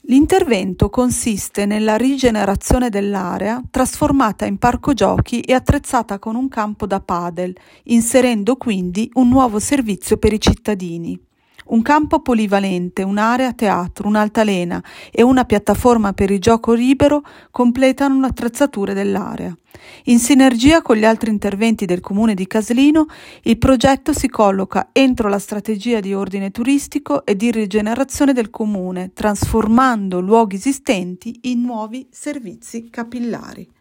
L'intervento consiste nella rigenerazione dell'area, trasformata in parco giochi e attrezzata con un campo da padel, inserendo quindi un nuovo servizio per i cittadini. Un campo polivalente, un'area teatro, un'altalena e una piattaforma per il gioco libero completano le attrezzature dell'area. In sinergia con gli altri interventi del Comune di Caslino, il progetto si colloca entro la strategia di ordine turistico e di rigenerazione del Comune, trasformando luoghi esistenti in nuovi servizi capillari.